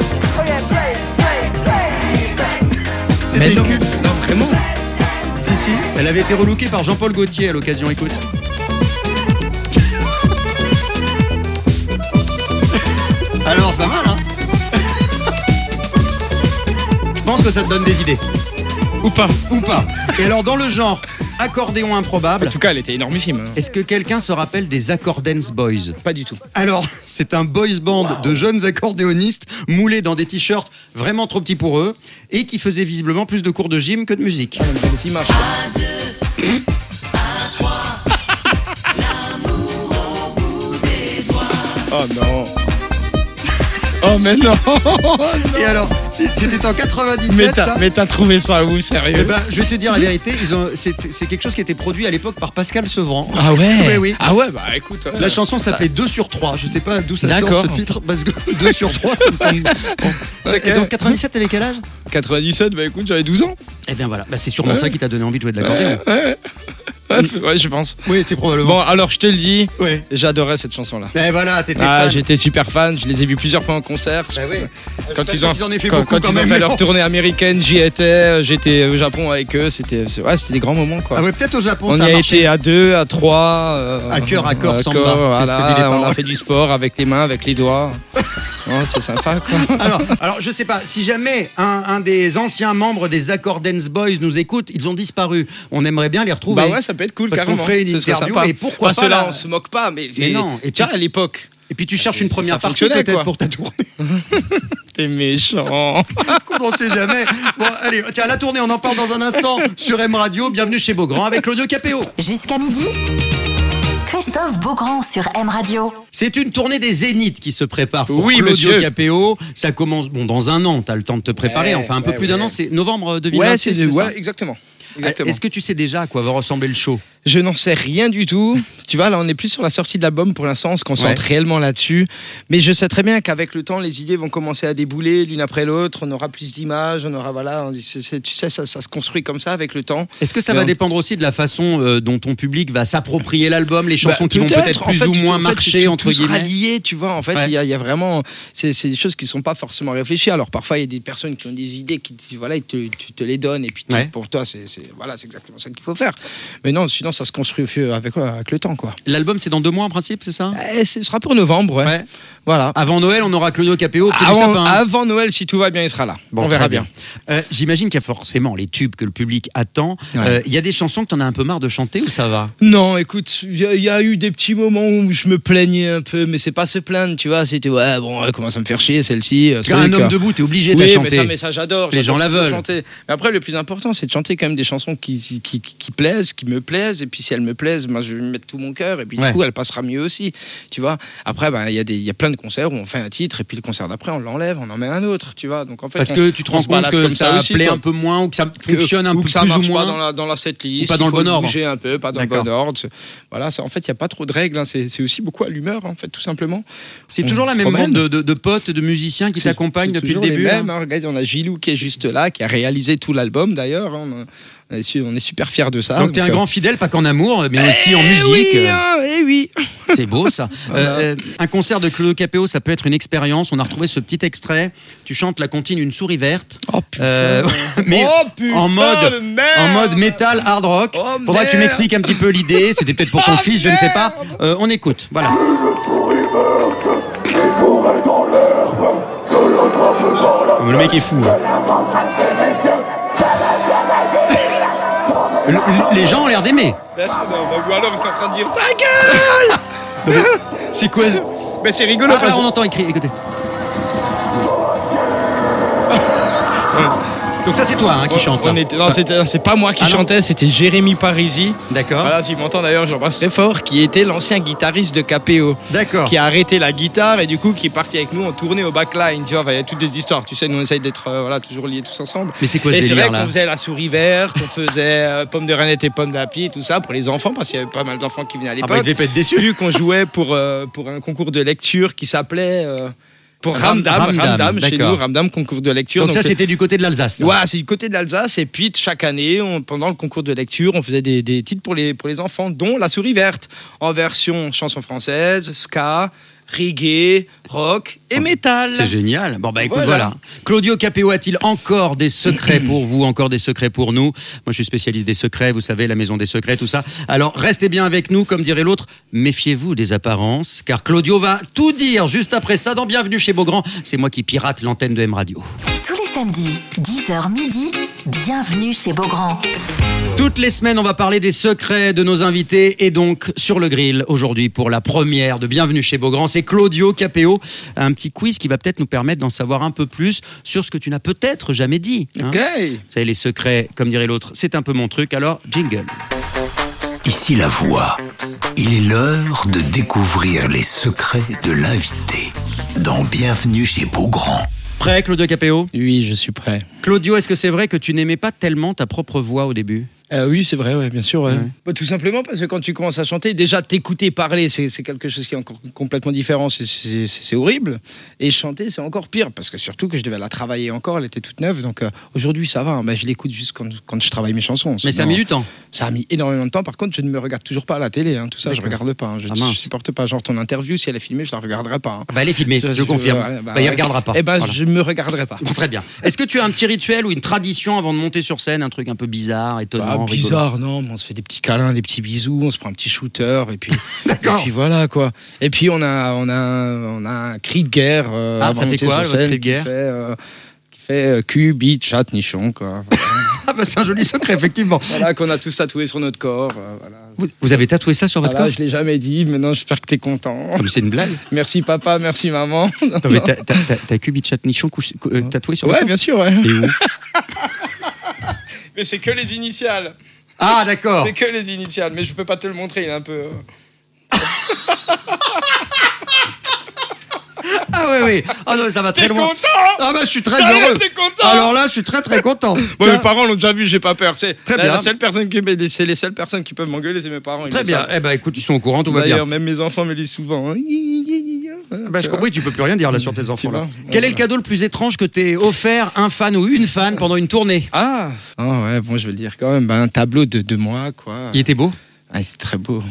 Mais C'était non, culte. non, vraiment. Si, si. Elle avait été relookée par Jean-Paul Gaultier à l'occasion, écoute. Alors, c'est pas mal, hein? Je pense que ça te donne des idées. Ou pas. Ou pas. Et alors, dans le genre accordéon improbable. En tout cas, elle était énormissime. Est-ce que quelqu'un se rappelle des Accordance Boys? Pas du tout. Alors, c'est un boys band wow. de jeunes accordéonistes moulés dans des t-shirts vraiment trop petits pour eux et qui faisaient visiblement plus de cours de gym que de musique. Ah, mais c'est image, oh non. Oh mais non, non. Et alors, c'était en quatre-vingt-dix-sept. Mais t'as, ça mais t'as trouvé ça où, sérieux? Eh ben, je vais te dire la vérité, ils ont, c'est, c'est quelque chose qui était produit à l'époque par Pascal Sevran. Ah ouais. Oui, oui. Ah ouais, bah écoute. Ouais. La chanson s'appelait deux sur trois. Je sais pas d'où ça D'accord. sort ce titre, parce que deux sur trois, ça me semble. Bon. Okay. Et donc quatre-vingt-dix-sept, t'avais quel âge? quatre-vingt-dix-sept, bah écoute, j'avais douze ans. Eh bien voilà, bah, c'est sûrement ouais. ça qui t'a donné envie de jouer de l'accordéon. Ouais, ouais. Ouais, je pense. Oui, c'est probablement. Bon, alors je te le dis, ouais. j'adorais cette chanson-là. Et voilà, t'étais ah, fan. J'étais super fan, je les ai vus plusieurs fois en concert. Bah oui. Quand ils ont, ils en, fait quand, beaucoup quand quand ils même, ont fait leur tournée américaine, j'y étais, j'étais au Japon avec eux, c'était, ouais, c'était des grands moments quoi. Ah ouais, peut-être au Japon on ça y a a marché. été à deux, à trois, euh, à cœur, à corps, sans voilà, on a fait du sport avec les mains, avec les doigts. Oh, c'est sympa quoi. Alors, alors je sais pas, si jamais un, un des anciens membres des Accordance Boys nous écoute, ils ont disparu. On aimerait bien les retrouver. Bah ouais, ça peut être cool parce carrément. qu'on ferait une interview et pourquoi bah, pas ceux-là, là, on se moque pas, mais, mais non. Et tiens, à l'époque. Et puis tu cherches c'est, une première partie peut-être quoi. Pour ta tournée. T'es méchant. On sait jamais. Bon, allez, tiens, la tournée, on en parle dans un instant sur M Radio. Bienvenue chez Beaugrand avec Claudio Capéo. Jusqu'à midi, Christophe Beaugrand sur M Radio. C'est une tournée des Zéniths qui se prépare pour oui, Claudio monsieur. Capéo. Ça commence bon dans un an. T'as le temps de te préparer. Ouais, enfin, un peu ouais, plus ouais. d'un an. C'est novembre deux mille vingt-six. Ouais, c'est, c'est ouais, ça exactement. Exactement. Est-ce que tu sais déjà à quoi va ressembler le show? Je n'en sais rien du tout. Tu vois, là, on n'est plus sur la sortie de l'album pour l'instant, on se concentre ouais. réellement là-dessus. Mais je sais très bien qu'avec le temps, les idées vont commencer à débouler l'une après l'autre. On aura plus d'images, on aura, voilà, on dit, c'est, c'est, tu sais, ça, ça se construit comme ça avec le temps. Est-ce que ça Mais va on... dépendre aussi de la façon euh, dont ton public va s'approprier l'album, les chansons bah, qui peut-être, vont peut-être plus fait, ou moins tout, marcher, fait, tout, entre tout guillemets sera lié, tu vois, en fait, il ouais. y, a, y a vraiment... C'est, c'est des choses qui ne sont pas forcément réfléchies. Alors, parfois, il y a des personnes qui ont des idées, qui voilà, ils te, tu te les donnent, et puis ouais. pour toi, c'est, c'est, voilà, c'est exactement ça qu'il faut faire. Mais non, sinon, ça se construit avec, avec le temps, quoi. L'album, c'est dans deux mois, en principe, c'est ça? eh, Ce sera pour novembre, ouais. ouais. Voilà. Avant Noël, on aura Claudio Capéo au pied avant, du sapin. Avant Noël, si tout va bien, il sera là. Bon, on verra bien. bien. Euh, j'imagine qu'il y a forcément les tubes que le public attend. Il ouais. euh, y a des chansons que t'en as un peu marre de chanter ou ça va? Non, écoute, il y, y a eu des petits moments où je me plaignais un peu, mais c'est pas se plaindre, tu vois. C'était ouais, bon, elle commence à me faire chier celle-ci. Tu as un homme debout, t'es obligé de oui, la chanter. Mais ça, mais ça j'adore. Les j'adore gens la veulent. Chanter. Mais après, le plus important, c'est de chanter quand même des chansons qui, qui, qui, qui plaisent, qui me plaisent. Et puis si elles me plaisent, moi, je vais mettre tout mon cœur. Et puis ouais. du coup, elle passera mieux aussi, tu vois. Après, il ben, y, y a plein de concerts où on fait un titre et puis le concert d'après, on l'enlève, on en met un autre, tu vois. Donc en fait, parce on, que tu te rends compte que ça, ça aussi, plaît quoi. Un peu moins ou que ça fonctionne que, un ou peu que ça plus marche ou moins pas dans la, dans la setlist, ou pas dans le bon ordre. Bouger un peu, pas dans D'accord. le bon ordre. Voilà, ça, en fait, il y a pas trop de règles. Hein. C'est, c'est aussi beaucoup à l'humeur, en fait, tout simplement. C'est on, toujours la même bande de, de, de potes, de musiciens qui c'est, t'accompagnent c'est depuis le début. Les mêmes, hein. Regarde, on a Gilou qui est juste là, qui a réalisé tout l'album d'ailleurs. Hein. On est super fiers de ça. Donc, t'es un euh... grand fidèle, pas qu'en amour, mais aussi eh en musique. Oui, hein, eh oui. C'est beau ça. Voilà. Euh, un concert de Claudio Capéo, ça peut être une expérience. On a retrouvé ce petit extrait. Tu chantes la comptine Une souris verte. Oh putain. Euh, mais oh, putain en mode, en mode métal, hard rock. Oh, faudra que tu m'expliques un petit peu l'idée. C'était peut-être pour ton oh, fils, je ne sais pas. Euh, on écoute. Voilà. Le mec est fou. Hein. Le, les gens ont l'air d'aimer. Ben, c'est, non, bah, ou alors ils sont en train de dire ta gueule. C'est quoi? Ben, c'est rigolo. Ah, là, on entend écrit. Écoutez. Donc ça c'est toi hein, qui chante. On était, non, c'était, c'est pas moi qui ah, chantais, c'était Jérémy Parisi. D'accord. Voilà, s'il m'entend d'ailleurs, je l'embrasse très fort, qui était l'ancien guitariste de Capéo. D'accord. Qui a arrêté la guitare et du coup qui est parti avec nous en tournée au backline. Tu vois, il y a toutes des histoires. Tu sais, nous on essaye d'être euh, voilà, toujours liés tous ensemble. Mais c'est quoi ce et délire là? Et c'est vrai qu'on faisait la souris verte, on faisait euh, pomme de renette et pomme d'api et tout ça pour les enfants parce qu'il y avait pas mal d'enfants qui venaient à l'époque. Ah bah, ils devaient pas être déçus. Vu qu'on jouait pour, euh, pour un concours de lecture qui s'appelait... Euh, Pour Ramdam, Ramdam, Ramdam chez nous, Ramdam, concours de lecture. Donc, donc ça, c'était du côté de l'Alsace. Là. Ouais, c'est du côté de l'Alsace. Et puis, chaque année, on, pendant le concours de lecture, on faisait des, des titres pour les, pour les enfants, dont La souris verte, en version chanson française, ska, reggae, rock et métal. C'est génial. Bon, bah écoute, voilà. voilà. Claudio Capéo a-t-il encore des secrets pour vous, encore des secrets pour nous? Moi, je suis spécialiste des secrets, vous savez, la maison des secrets, tout ça. Alors, restez bien avec nous, comme dirait l'autre, méfiez-vous des apparences, car Claudio va tout dire juste après ça dans Bienvenue chez Beaugrand. C'est moi qui pirate l'antenne de M Radio. Tous les samedis, dix heures midi, Bienvenue chez Beaugrand. Toutes les semaines, on va parler des secrets de nos invités et donc sur le grill aujourd'hui pour la première de Bienvenue chez Beaugrand, c'est Claudio Capéo. Un petit quiz qui va peut-être nous permettre d'en savoir un peu plus sur ce que tu n'as peut-être jamais dit. Hein. Ok. Vous savez, les secrets, comme dirait l'autre, c'est un peu mon truc, alors jingle. Ici la voix. Il est l'heure de découvrir les secrets de l'invité dans Bienvenue chez Beaugrand. Prêt, Claudio Capéo ? Oui, je suis prêt. Claudio, est-ce que c'est vrai que tu n'aimais pas tellement ta propre voix au début ? Euh, oui, c'est vrai, ouais, bien sûr. Ouais. Ouais. Bah, tout simplement parce que quand tu commences à chanter, déjà t'écouter parler, c'est, c'est quelque chose qui est encore complètement différent, c'est, c'est, c'est horrible. Et chanter, c'est encore pire, parce que surtout que je devais la travailler encore, elle était toute neuve. Donc euh, aujourd'hui, ça va, hein, bah, je l'écoute juste quand, quand je travaille mes chansons. Mais ça a mis du temps. Ça a mis énormément de temps. Par contre, je ne me regarde toujours pas à la télé. Hein, tout ça, D'accord. je regarde pas. Hein, je Ah, ne mince. supporte pas. Genre ton interview, si elle est filmée, je la regarderai pas. Hein. Ah bah, elle est filmée, je, Je- confirme. voilà, bah, bah, il ouais. regardera pas. Eh ben, Voilà. je me regarderai pas. Bon, très bien. Est-ce que tu as un petit rituel ou une tradition avant de monter sur scène, un truc un peu bizarre, étonnant, Ah, rigolo ? bizarre, non, mais on se fait des petits câlins, des petits bisous, on se prend un petit shooter et puis, D'accord. et puis voilà quoi. Et puis on a, on a, on a un cri de guerre. Euh, Ah, avant ça de fait monter quoi, sur votre scène cri de guerre qui fait, euh, qui fait euh, cul, bite, chat, nichon quoi. Ah bah, c'est un joli secret, effectivement. Voilà qu'on a tous tatoué sur notre corps. euh, voilà. Vous, vous avez tatoué ça sur votre Voilà, corps ? je l'ai jamais dit, maintenant j'espère que t'es content. Comme c'est une blague. Merci papa, merci maman. Non, mais t'as, t'as, t'as, t'as cul, chat, nichon couché- cou- euh, tatoué sur Ouais, votre bien sûr, ouais. corps ? Et où ? Mais c'est que les initiales. Ah, d'accord. C'est que les initiales, mais je peux pas te le montrer, il est un peu. euh, Ah oui, oui. Ah non, ça va très T'es loin. content ? Ah bah, je suis très Sérieux, heureux. t'es content ? Alors là, je suis très très content. Bon, Tiens, mes parents l'ont déjà vu, j'ai pas peur. C'est Très la, bien. la seule personne qui me- c'est les seules personnes qui peuvent m'engueuler, c'est mes parents. ils Très le bien. savent. Eh ben, écoute, ils sont au courant, tout va bien. D'ailleurs, même mes enfants me le disent souvent. hein. Bah, je comprends, oui, tu peux plus rien dire là sur tes enfants là. vois, Quel est le voilà. cadeau le plus étrange que t'aies offert un fan ou une fan pendant une tournée ? Ah, ah ouais, bon, je vais le dire quand même. Ben, un tableau de, de moi, quoi. Il était beau ? Ah, c'est très beau.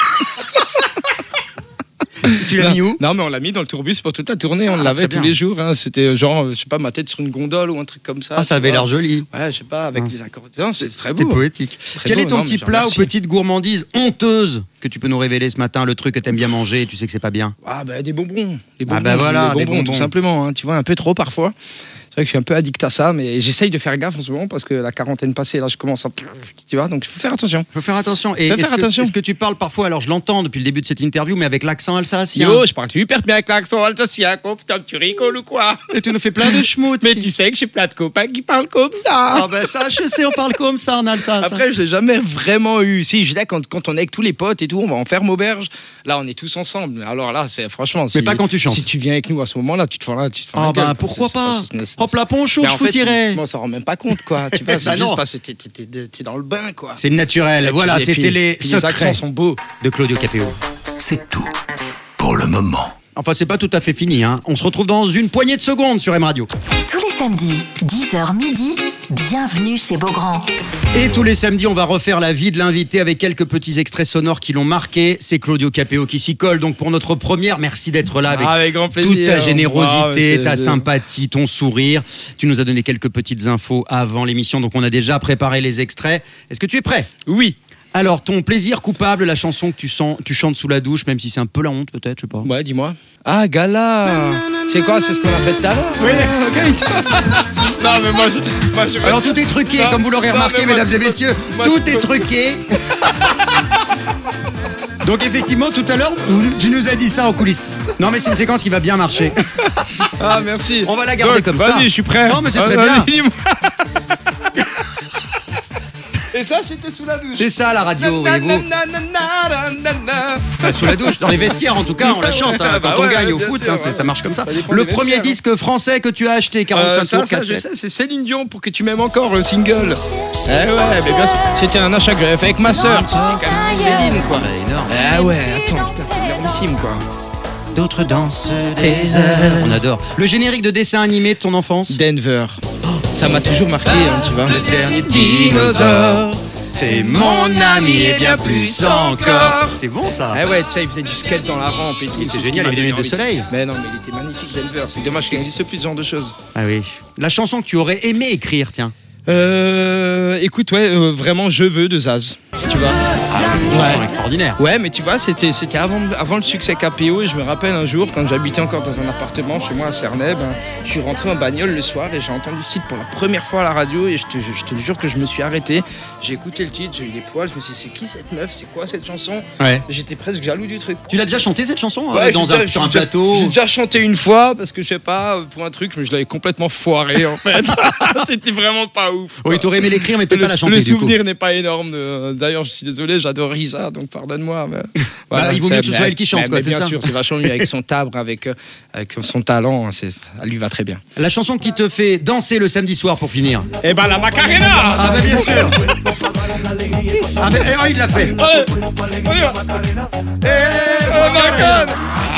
Tu l'as mis où ? Non, mais on l'a mis dans le tourbus pour toute la tournée. On Ah, l'avait très tous bien. les jours. hein. C'était genre, je sais pas, ma tête sur une gondole ou un truc comme ça. Ah, ça tu avait vois. l'air joli. Ouais, je sais pas, avec Ah, des accordéons, c'est très C'était beau. poétique. Très Quel beau, est ton non, petit mais je plat ou remercie. petite gourmandise honteuse que tu peux nous révéler ce matin ? Le truc que t'aimes bien manger et tu sais que c'est pas bien. Ah, bah, des bonbons. Des Ah, bonbons, bah, voilà, des des bonbons, bonbons. tout simplement. hein. Tu vois, un peu trop parfois. C'est vrai que je suis un peu addict à ça, mais j'essaye de faire gaffe en ce moment parce que la quarantaine passée, là, je commence à. Tu vois, donc il faut faire attention. Faut faire attention. Et Faut est-ce faire que, attention. est-ce que tu parles parfois, alors je l'entends depuis le début de cette interview, mais avec l'accent alsacien ? Yo, je parle super bien avec l'accent alsacien, quoi. Putain, tu rigoles ou quoi? Et tu nous fais plein de schmutz. Mais tu sais que j'ai plein de copains qui parlent comme ça. Ah ben ça, je sais, on parle comme ça en Alsace. Après, je l'ai jamais vraiment eu. Si, je dis quand, quand on est avec tous les potes et tout, on va en ferme auberge. Là, on est tous ensemble. Mais alors là, c'est franchement. Mais si, pas quand tu chantes. Si tu viens avec nous à ce moment-là, tu te fais là, tu te fais Ah la ben gueule, quoi. pourquoi C'est- pas c'est- c'est- Hop la poncho, Mais je en vous fait, tirais. Moi, on s'en rend même pas compte, quoi. Tu vois, c'est Bah juste non. parce que t'es, t'es- t'es- t'es dans le bain, quoi. C'est naturel. Et puis- Voilà, et puis- c'était les puis Les secrets accents sont beaux. de Claudio Capéo. C'est tout pour le moment. Enfin, c'est pas tout à fait fini. Hein. On se retrouve dans une poignée de secondes sur M Radio. Tous les samedis, dix heures midi, bienvenue chez Beaugrand. Et tous les samedis, on va refaire la vie de l'invité avec quelques petits extraits sonores qui l'ont marqué. C'est Claudio Capéo qui s'y colle. Donc pour notre première, merci d'être là avec Ah, avec grand plaisir. toute ta générosité, Ah, c'est- ta c'est- sympathie, ton sourire. Tu nous as donné quelques petites infos avant l'émission, donc on a déjà préparé les extraits. Est-ce que tu es prêt ? Oui. Alors, ton plaisir coupable, la chanson que tu, sens, tu chantes sous la douche, même si c'est un peu la honte peut-être, je sais pas. Ouais, dis-moi. Ah, Gala. C'est quoi? C'est ce qu'on a fait tout à l'heure? Oui, Non, mais moi, je, moi, je... Alors tout est truqué, Non, comme vous l'aurez non, remarqué, mais moi, mesdames et moi, messieurs, moi, tout je- est truqué. Donc effectivement, tout à l'heure, tu- tu nous as dit ça en coulisses. Non mais c'est une séquence qui va bien marcher. Ah, merci. On va la garder Donc, comme ça. Vas-y, je suis prêt. Non mais c'est Ah, très vas-y, bien. dis-moi. Et ça, c'était sous la douche. C'est ça la radio, voyez-vous. Nanananananana. Bah, sous la douche, dans les vestiaires en tout cas, on la chante. hein. Quand Bah on ouais, gagne au bien foot, sûr, hein, c'est- ouais. ça marche comme ça. Ça dépend Le des premier vestiaires, disque français que tu as acheté, Euh, quarante-cinq ça, tours ça, je cassette. sais, c'est Céline Dion pour que tu m'aimes encore, le single. Eh ouais, mais bien sûr. C'était un achat que j'avais fait avec ma sœur. C'était quand même Céline, quoi. Ah, énorme. Ah ouais, attends, putain, c'est énormissime, quoi. D'autres dansent des heures. On adore. Le générique de dessin animé de ton enfance. Denver. Ça m'a toujours marqué, hein, tu vois. Le dernier dinosaure, c'est mon ami et bien plus encore. C'est bon ça. Ah ouais, tu sais, il faisait du skate dans la rampe et tout. C'est ce qui génial, m'a avec des donné lunettes de envie. soleil. Mais non, mais il était magnifique, Denver. C'est dommage qu'il n'existe plus ce genre de choses. Ah oui. La chanson que tu aurais aimé écrire, tiens. Euh, écoute, ouais, euh, vraiment, je veux de Zaz. Tu vois. Ah Chanson extraordinaire. Ouais, mais tu vois, c'était, c'était avant, avant le succès K P O. Et je me rappelle un jour, quand j'habitais encore dans un appartement chez moi à Cernay, ben, je suis rentré en bagnole le soir et j'ai entendu ce titre pour la première fois à la radio. Et je te, je te jure que je me suis arrêté. J'ai écouté le titre, j'ai eu des poils. Je me suis dit, c'est qui cette meuf? C'est quoi cette chanson? Ouais. J'étais presque jaloux du truc. Tu l'as déjà chanté cette chanson Ouais, euh, dans j'ai un, déjà- sur un j'ai- plateau? J'ai déjà chanté une fois parce que je sais pas, pour un truc, mais je l'avais complètement foiré en fait. C'était vraiment pas ouf. Oui, t'aurais aimé l'écrire, mais peut-être Le, pas la chanter. le du coup. souvenir n'est pas énorme. de- D'ailleurs, je suis désolé, j'adore Risa, donc pardonne-moi. Mais... Bah, il vaut mieux que ce c'est- soit elle qui chante, mais- quoi, mais c'est bien ça. sûr, c'est vachement mieux avec son timbre, avec, euh, avec son talent. C'est, elle lui va très bien. La chanson qui te fait danser le samedi soir pour finir. Eh ben la Macarena. Ah bah bien sûr. Ah mais eh, il l'a fait. Allez, on y va. Eh, Oh, Macarena.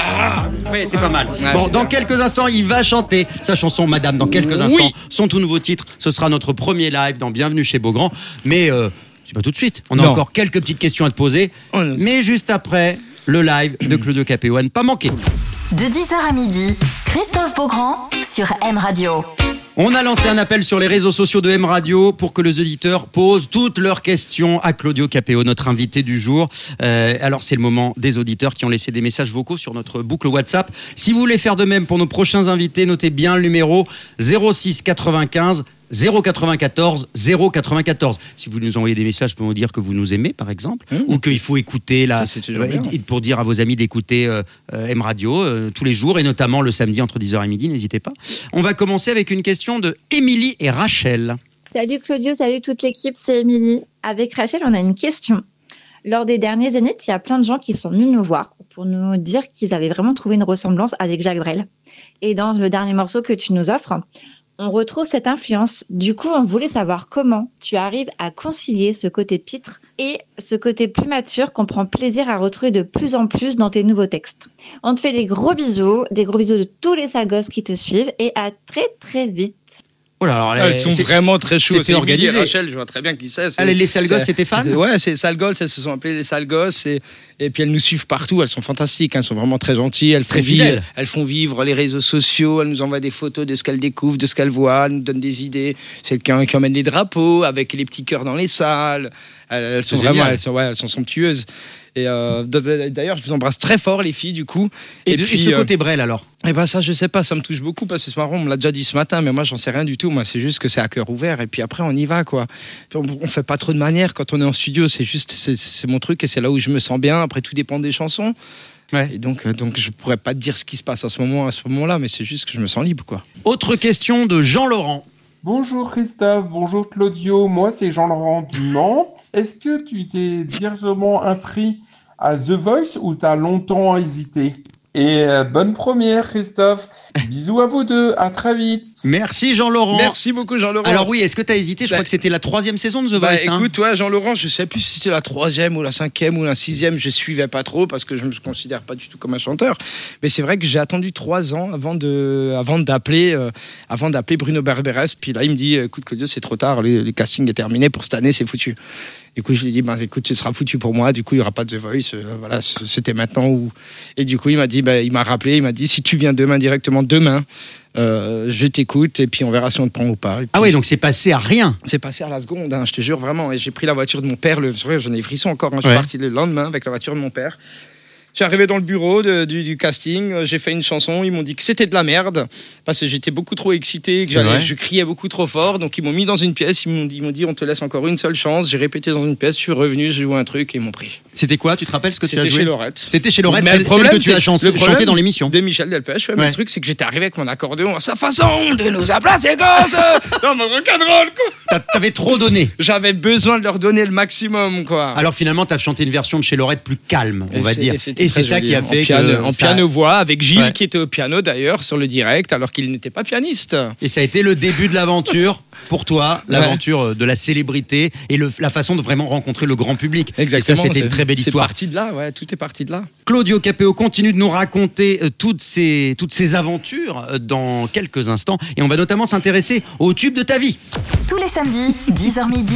Oui, c'est pas mal. Ouais, Bon, c'est dans bien. quelques instants, il va chanter sa chanson Madame. Dans quelques Oui. instants, son tout nouveau titre. Ce sera notre premier live dans Bienvenue chez Beaugrand. Mais euh, c'est pas tout de suite. On a Non. encore quelques petites questions à te poser. Oh, non. Mais juste après, le live de Claudio Capéo. À ne pas manquer. De dix heures à midi, Christophe Beaugrand sur M Radio. On a lancé un appel sur les réseaux sociaux de M Radio pour que les auditeurs posent toutes leurs questions à Claudio Capéo, notre invité du jour. Euh, alors c'est le moment des auditeurs qui ont laissé des messages vocaux sur notre boucle WhatsApp. Si vous voulez faire de même pour nos prochains invités, notez bien le numéro zéro six quatre-vingt-quinze zéro quatre-vingt-quatorze zéro quatre-vingt-quatorze. Si vous nous envoyez des messages pour nous dire que vous nous aimez, par exemple, Mmh. ou qu'il faut écouter la, Ça, c'est toujours bien. et, et pour dire à vos amis d'écouter euh, euh, M Radio euh, tous les jours et notamment le samedi entre dix heures et midi, n'hésitez pas. On va commencer avec une question de Émilie et Rachel. Salut Claudio, salut toute l'équipe, c'est Émilie. Avec Rachel, on a une question. Lors des derniers Zénith, il y a plein de gens qui sont venus nous voir pour nous dire qu'ils avaient vraiment trouvé une ressemblance avec Jacques Brel. Et dans le dernier morceau que tu nous offres, on retrouve cette influence. Du coup, on voulait savoir comment tu arrives à concilier ce côté pitre et ce côté plus mature qu'on prend plaisir à retrouver de plus en plus dans tes nouveaux textes. On te fait des gros bisous, des gros bisous de tous les sales gosses qui te suivent et à très très vite. Oh là, alors, Ah, Elles sont c'est- vraiment très chaudes. c'était C'est Émilie et organisé. Rachel, je vois très bien qui c'est. c'est- Allez, les sales gosses, c'est- c'était fan. Ouais, c'est sales gosses, elles se sont appelées les sales gosses et, et puis elles nous suivent partout, elles sont fantastiques, elles sont vraiment très gentilles, elles font, Très vivre, fidèles. elles font vivre les réseaux sociaux, elles nous envoient des photos de ce qu'elles découvrent, de ce qu'elles voient, elles nous donnent des idées. C'est quelqu'un qui emmène les drapeaux avec les petits cœurs dans les salles. Elles, elles sont C'est vraiment, génial. elles sont, ouais, elles sont somptueuses. Et euh, d'ailleurs, je vous embrasse très fort les filles du coup. Et, Et de- et puis, ce euh, côté Brel alors. Eh ben ça, je sais pas, ça me touche beaucoup parce que c'est marrant, on me l'a déjà dit ce matin, mais moi j'en sais rien du tout. Moi, c'est juste que c'est à cœur ouvert et puis après on y va quoi. Puis on, on fait pas trop de manières quand on est en studio, c'est juste, c'est, c'est mon truc et c'est là où je me sens bien. Après, tout dépend des chansons. Ouais. Et donc, euh, donc je pourrais pas te dire ce qui se passe à ce moment, à ce moment-là, mais c'est juste que je me sens libre quoi. Autre question de Jean-Laurent. Bonjour Christophe, bonjour Claudio, moi c'est Jean-Laurent du Mans. Est-ce que tu t'es directement inscrit à The Voice ou t'as longtemps hésité? Et euh, bonne première Christophe, bisous à vous deux, à très vite. Merci Jean-Laurent. Merci beaucoup Jean-Laurent. Alors oui, est-ce que tu as hésité? Je Bah, crois que c'était la troisième saison de The Bah, Voice. hein. écoute, toi, Jean-Laurent, je sais plus si c'est la troisième ou la cinquième ou la sixième, je suivais pas trop parce que je me considère pas du tout comme un chanteur. Mais c'est vrai que j'ai attendu trois ans avant de, avant d'appeler, euh, avant d'appeler Bruno Berberes. Puis là, il me dit, écoute, Claudio, c'est trop tard, le, le casting est terminé pour cette année, c'est foutu. Du coup, je lui ai dit, ben, écoute, ce sera foutu pour moi. Du coup, il y aura pas de The Voice. Euh, voilà, c'était maintenant où. Et du coup, il m'a dit, ben, il m'a rappelé, il m'a dit, si tu viens demain directement demain. Euh, je t'écoute et puis on verra si on te prend ou pas. Et Ah puis, oui, donc c'est passé à rien. c'est passé à la seconde, hein, je te jure vraiment. Et j'ai pris la voiture de mon père, le, j'en ai frisson encore. Hein, je suis Ouais. parti le lendemain avec la voiture de mon père. Je suis arrivé dans le bureau de- du, du casting, euh, j'ai fait une chanson, ils m'ont dit que c'était de la merde, parce que j'étais beaucoup trop excité, que C'est j'allais- vrai. je criais beaucoup trop fort, donc ils m'ont mis dans une pièce, ils m'ont dit, ils m'ont dit on te laisse encore une seule chance, j'ai répété dans une pièce, je suis revenu, j'ai joué un truc et ils m'ont pris. C'était quoi? Tu te rappelles ce que tu as C'était joué? chez Laurette. C'était chez Laurette, Mais celle, le problème, celle que tu as c'est- chanté, le problème chanté dans l'émission. De Michel Delpech, ouais, mais Ouais. le truc c'est que j'étais arrivé avec mon accordéon à sa façon de nous appeler ses gosses dans mon rock'n'roll quoi. T'as- T'avais trop donné. J'avais besoin de leur donner le maximum quoi. Alors finalement, t'as chanté une version de chez Laurette plus calme, on Et va c'est- dire. et c'était Et c'est très ça joli, qui a hein. fait en piano, que en ça- piano-voix avec Gilles Ouais. qui était au piano d'ailleurs sur le direct alors qu'il n'était pas pianiste. Et ça a été le début de l'aventure pour toi, l'aventure de la célébrité et le- la façon de vraiment rencontrer le grand public. Exactement. Et ça, c'était une c'est- très belle C'est histoire. parti de là, ouais, tout est parti de là. Claudio Capéo continue de nous raconter euh, toutes ces, toutes ces aventures euh, dans quelques instants. Et on va notamment s'intéresser au tube de ta vie. Tous les samedis, dix heures midi,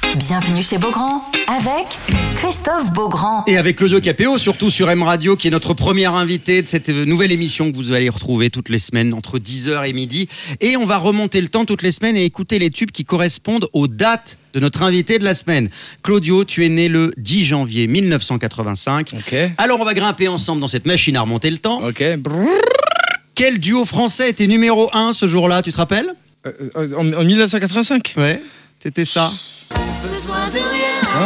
Bienvenue chez Beaugrand avec Christophe Beaugrand. Et avec Claudio Capéo, surtout sur M Radio, qui est notre premier invité de cette nouvelle émission que vous allez retrouver toutes les semaines entre dix heures et midi. Et on va remonter le temps toutes les semaines et écouter les tubes qui correspondent aux dates de notre invité de la semaine. Claudio, tu es né le dix janvier mille neuf cent quatre-vingt-cinq. Ok. Alors on va grimper ensemble dans cette machine à remonter le temps. Ok. Quel duo français était numéro un ce jour-là, tu te rappelles ? Euh, euh, en, en mille neuf cent quatre-vingt-cinq. Ouais, c'était ça. Oh.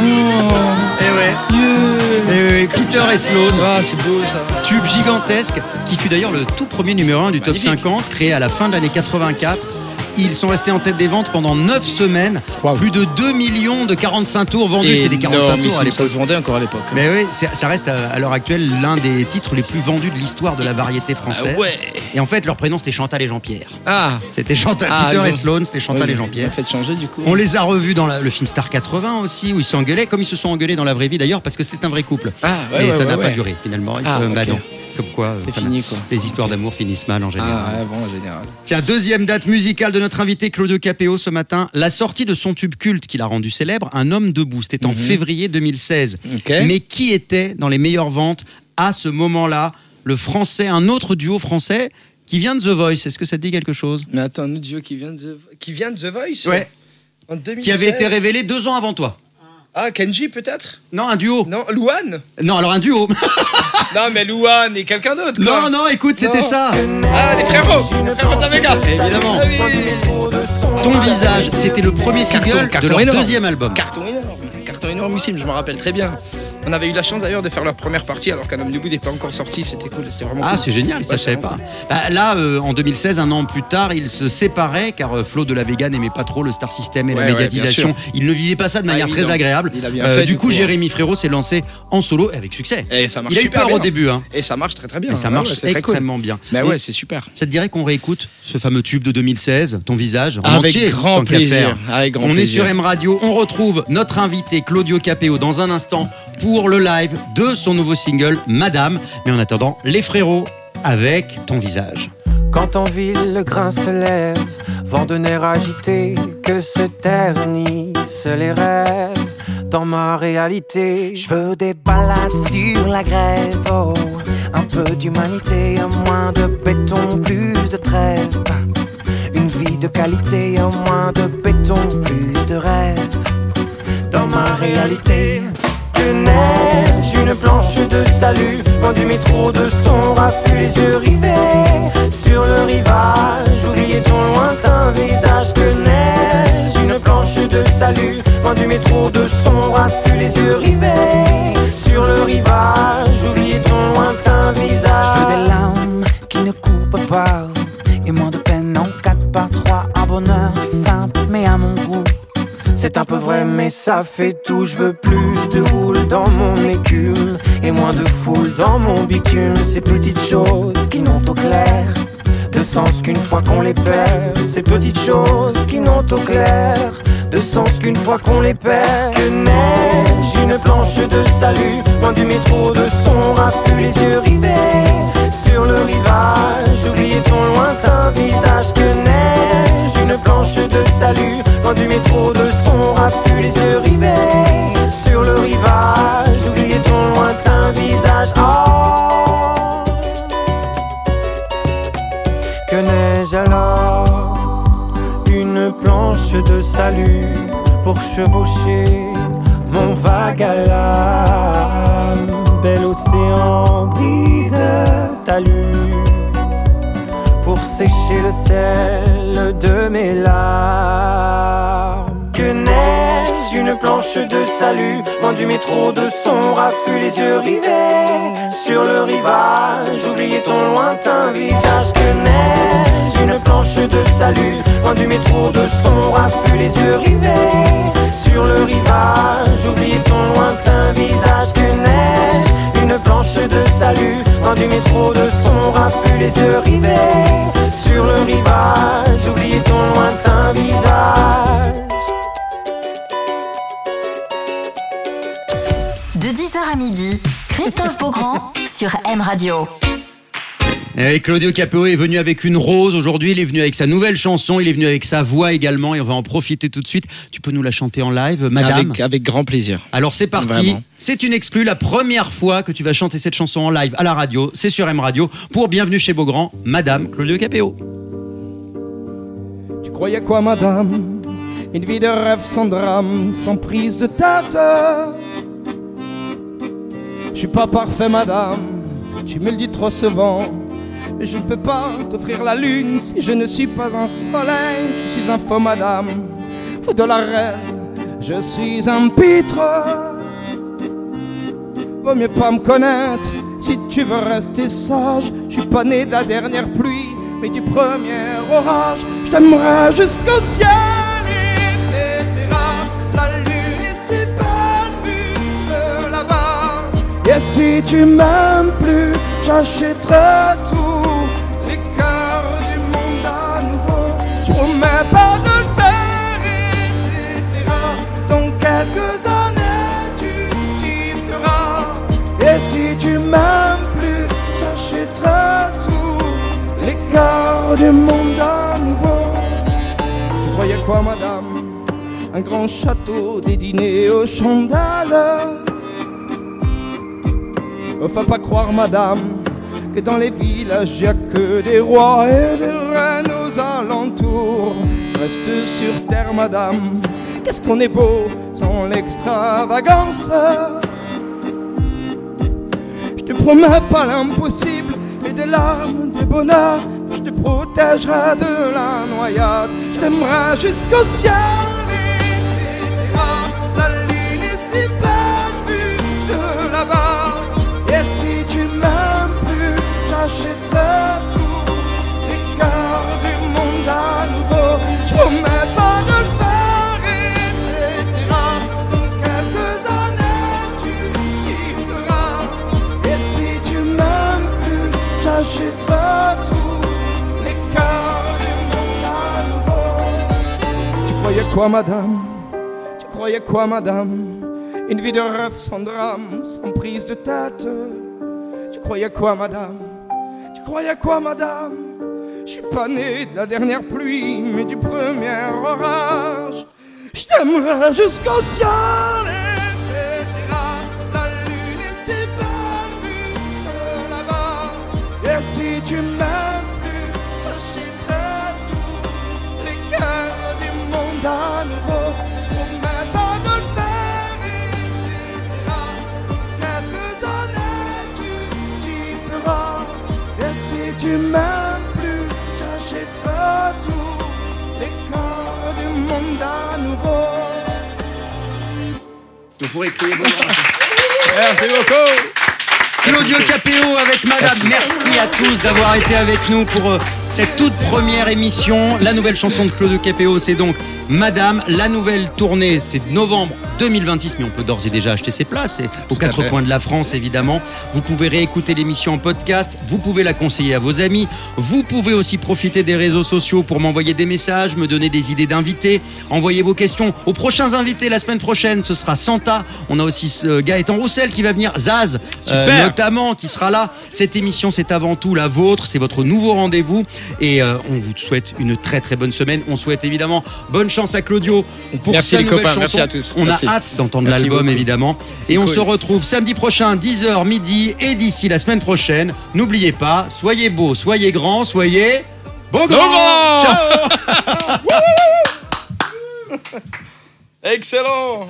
Eh ouais. Yeah. Eh ouais, Peter et Sloan. Ah, c'est beau ça. Tube gigantesque qui fut d'ailleurs le tout premier numéro un du top Magnifique. cinquante, créé à la fin de l'année quatre-vingt-quatre. Ils sont restés en tête des ventes pendant neuf semaines. Wow. Plus de deux millions de quarante-cinq tours vendus. C'était des quarante-cinq tours à l'époque. Ça se vendait encore à l'époque. Mais oui, c'est- ça reste à à l'heure actuelle l'un des titres les plus vendus de l'histoire de la variété française. Ah ouais. Et en fait, leur prénom c'était Chantal et Jean-Pierre. Ah. C'était Chantal, Ah, Peter ils et ont- Sloan, c'était Chantal Ouais, et Jean-Pierre. Fait changer du coup. On les a revus dans la- le film Star quatre-vingts aussi, où ils s'engueulaient, comme ils se sont engueulés dans la vraie vie d'ailleurs, parce que c'est un vrai couple. Ah ouais. Et ouais, ça ouais, n'a ouais. pas duré finalement. Ils Ah, se- bah ok. non. Comme quoi, euh, C'est ça fini n'a- quoi. les histoires d'amour finissent mal en général. Ah ouais, bon, en général. Tiens, deuxième date musicale de notre invité Claudio Capéo ce matin. La sortie de son tube culte qu'il a rendu célèbre, Un homme debout. C'était en Mhm. février deux mille seize. Ok. Mais qui était dans les meilleures ventes à ce moment-là ? Le français, un autre duo français qui vient de The Voice. Est-ce que ça te dit quelque chose ? Mais attends, un autre duo qui vient de The, qui vient de The Voice. Ouais. En deux mille seize. Qui avait été révélé deux ans avant toi. Ah, Kenji peut-être. Non, un duo. Non, Louane. Non, alors un duo. Non, mais Louane et quelqu'un d'autre. quoi. Non, non, écoute, c'était Non. ça. Ah, les frérots. Les frérots de la Vega. Évidemment. Ah oui. Ton visage, c'était le premier single Carton, de carton leur énorme. deuxième album. Carton énorme, carton énormissime, je me rappelle très bien. On avait eu la chance d'ailleurs de faire leur première partie alors qu'un homme debout n'est pas encore sorti, c'était cool, c'était vraiment Ah, cool. c'est génial, ça Ouais, je savais c'est pas. vraiment Bah, là, euh, en deux mille seize, un an plus tard, ils se séparaient car euh, Flo de la Vega n'aimait pas trop le star system et Ouais, la ouais, médiatisation. bien Il ne vivait pas ça de Ah, manière évident. très agréable. Il a bien Euh, fait, du du coup, coup, Jérémy Frérot s'est lancé en solo et avec succès. Et ça marche Il a eu super peur bien. au début, hein. Et ça marche très très bien. Et ça Ouais, marche ouais, c'est très cool. extrêmement bien. Mais On- ouais, c'est super. Ça te dirait qu'on réécoute ce fameux tube de deux mille seize, ton visage, en Avec entier, grand tant qu'à plaisir. faire. Avec grand On est plaisir. sur M Radio, on retrouve notre invité Claudio Capéo dans un instant pour le live de son nouveau single Madame. Mais en attendant, les frérots avec ton visage. Quand en ville le grain se lève, vent de nerfs agité, que se ternissent les rêves. Dans ma réalité, je veux des balades sur la grève. Oh, un peu d'humanité, un moins de béton, plus de trêve. Une vie de qualité, un moins de béton, plus de rêve. Dans ma réalité, que neige, une planche de salut. Loin du métro de son raffut, les yeux rivés sur le rivage. Oubliez ton lointain visage. Que neige, une planche de salut. Loin du métro de son raffut, les yeux rivés sur le rivage. Oubliez ton lointain visage. Je veux des larmes qui ne coupent pas et moins de peine en quatre par trois. Un bonheur simple mais à mon goût. C'est un peu vrai mais ça fait tout. Je veux plus de houle dans mon écume et moins de foule dans mon bitume. Ces petites choses qui n'ont au clair de sens qu'une fois qu'on les perd. Ces petites choses qui n'ont au clair de sens qu'une fois qu'on les perd. Que neige, une planche de salut. Loin du métro de son raffut, les yeux rivés sur le rivage. Oubliez ton lointain visage. Que neige, une planche de salut. Loin du métro de son raffut, les yeux rivés sur le rivage. Oubliez ton lointain visage. Oh, que neige alors, une planche de salut pour chevaucher mon vague à l'âme. Bel océan brise talus pour sécher le sel de mes larmes. Que neige, une planche de salut. Loin du métro de son raffut, les yeux rivés sur le rivage. Oubliez ton lointain visage. Que neige, une planche de salut. Loin du métro de son raffut, les yeux rivés sur le rivage. Oubliez ton lointain visage. Que neige, une planche de salut. Loin du métro de son raffut, les yeux rivés sur le rivage. Oubliez ton lointain visage. De dix heures à midi, Christophe Beaugrand sur M Radio. Eh Et Claudio Capéo est venu avec une rose aujourd'hui, il est venu avec sa nouvelle chanson, il est venu avec sa voix également et on va en profiter tout de suite. Tu peux nous la chanter en live, madame ? Avec, avec grand plaisir. Alors c'est parti, Vraiment. C'est une exclue, la première fois que tu vas chanter cette chanson en live à la radio, c'est sur M Radio, pour Bienvenue chez Beaugrand, madame Claudio Capéo. Tu croyais quoi, madame ? Une vie de rêve sans drame, sans prise de tête. Je suis pas parfait, madame, tu me le dis trop souvent. Mais je ne peux pas t'offrir la lune si je ne suis pas un soleil. Je suis un faux, madame, fou de la reine, je suis un pitre. Vaut mieux pas me connaître si tu veux rester sage. Je suis pas né de la dernière pluie, mais du premier orage. Je t'aimerai jusqu'au ciel, et cetera. La lune est si belle vue de là-bas. Et si tu m'aimes plus, j'achèterai tous les cœurs du monde à nouveau. Je promets pas de le faire, et cetera. Dans quelques années, tu t'y feras. Et si tu m'aimes plus, j'achèterai tous les cœurs du monde à nouveau. Tu croyais quoi, madame? Un grand château, des dîners aux chandelles. Faut pas croire, madame, que dans les villages y'a que des rois et des reines aux alentours. Reste sur terre, madame, qu'est-ce qu'on est beau sans l'extravagance. Je te promets pas l'impossible et des larmes de bonheur. Je te protégerai de la noyade. Je t'aimerai jusqu'au ciel, et cetera. La lune est si belle vue de là-bas. Et si tu m'aimes plus, j'achèterai tous les cœurs du monde à nouveau. Je promets pas de le faire, et cetera. Dans quelques années, tu t'y feras. Et si tu m'aimes plus, j'achèterai tous les cœurs du monde à nouveau. Tu croyais quoi, madame? Tu croyais quoi, madame? Une vie de rêve sans drame, sans prise de tête. Tu croyais quoi, madame? Tu croyais quoi, madame? Je suis pas né de la dernière pluie, mais du premier orage. Je t'aimerai jusqu'au ciel, et cetera. La lune est si belle vue de là-bas. Et si tu m'aimes plus, j'achèterai tous les cœurs du monde à nouveau. Promets pas de le faire, et cetera. Dans quelques années, tu t'y feras. Et si tu m'aimes plus, j'achèterai tous les cœurs du monde à nouveau. Vous pourrez crier bon. Merci beaucoup. Claudio Capéo avec madame. Merci à tous d'avoir été avec nous pour euh, cette toute première émission. La nouvelle chanson de Claudio Capéo, c'est donc Madame. La nouvelle tournée, c'est novembre deux mille vingt-six, mais on peut d'ores et déjà acheter ses places et aux quatre coins de la France, évidemment. Vous pouvez réécouter l'émission en podcast, vous pouvez la conseiller à vos amis, vous pouvez aussi profiter des réseaux sociaux pour m'envoyer des messages, me donner des idées d'invités, envoyer vos questions aux prochains invités. La semaine prochaine, ce sera Santa. On a aussi euh, Gaëtan Roussel qui va venir, Zaz euh, notamment, qui sera là. Cette émission, c'est avant tout la vôtre, c'est votre nouveau rendez-vous et euh, on vous souhaite une très très bonne semaine. On souhaite évidemment bonne chance à Claudio pour merci sa les nouvelle copains, chanson. merci à tous. On merci. a hâte d'entendre merci l'album, beaucoup. évidemment. C'est et on cool. se retrouve samedi prochain, dix heures midi. Et d'ici la semaine prochaine, n'oubliez pas, soyez beaux, soyez grands, soyez beaux grands. Ciao. Excellent.